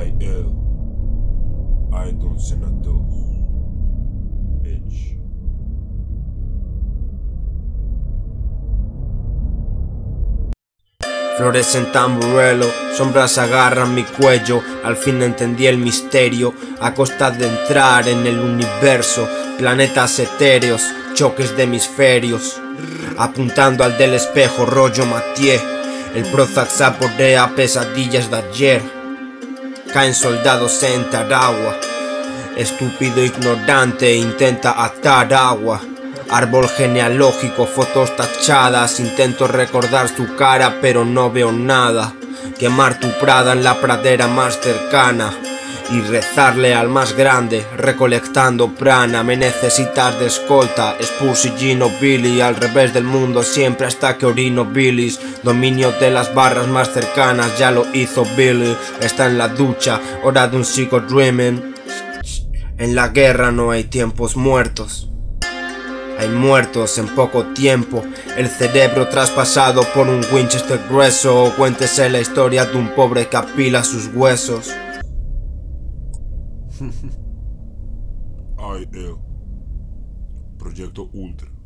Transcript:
IL Idol Senator Bitch. Flores en tamburelo, sombras agarran mi cuello. Al fin entendí el misterio, a costa de entrar en el universo. Planetas etéreos, choques de hemisferios, apuntando al del espejo, rollo Mathieu. El Prozac saborea pesadillas de ayer. Caen soldados en Taragua. Estúpido ignorante intenta atar agua. Árbol genealógico, fotos tachadas. Intento recordar su cara pero no veo nada. Quemar tu Prada en la pradera más cercana y rezarle al más grande, recolectando prana. Me necesitas de escolta, Spurs y Gino Billy. Al revés del mundo siempre hasta que orino bilis. Dominio de las barras más cercanas, ya lo hizo Billy. Está en la ducha, hora de un psycho dreaming. En la guerra no hay tiempos muertos, hay muertos en poco tiempo. El cerebro traspasado por un Winchester grueso. Cuéntese la historia de un pobre que apila sus huesos. IL Proyecto Ultra.